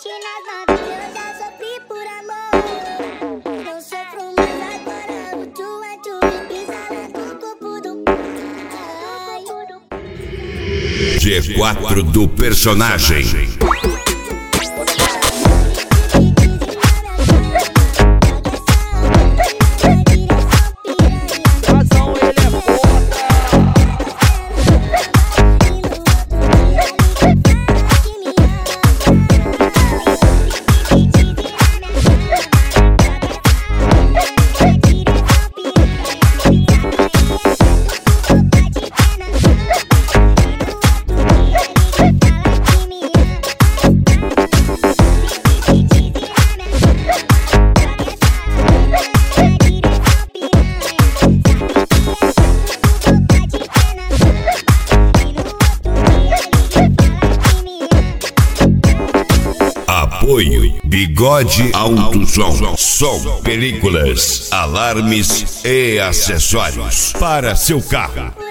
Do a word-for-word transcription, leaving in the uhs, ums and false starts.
bate nas novinhas, eu já sofri por amor. Não sofro mais agora, o tchu é tchu, pisa lá no corpo do pai. G quatro do personagem. Apoio Bigode Autosom, som, películas, alarmes e acessórios para seu carro.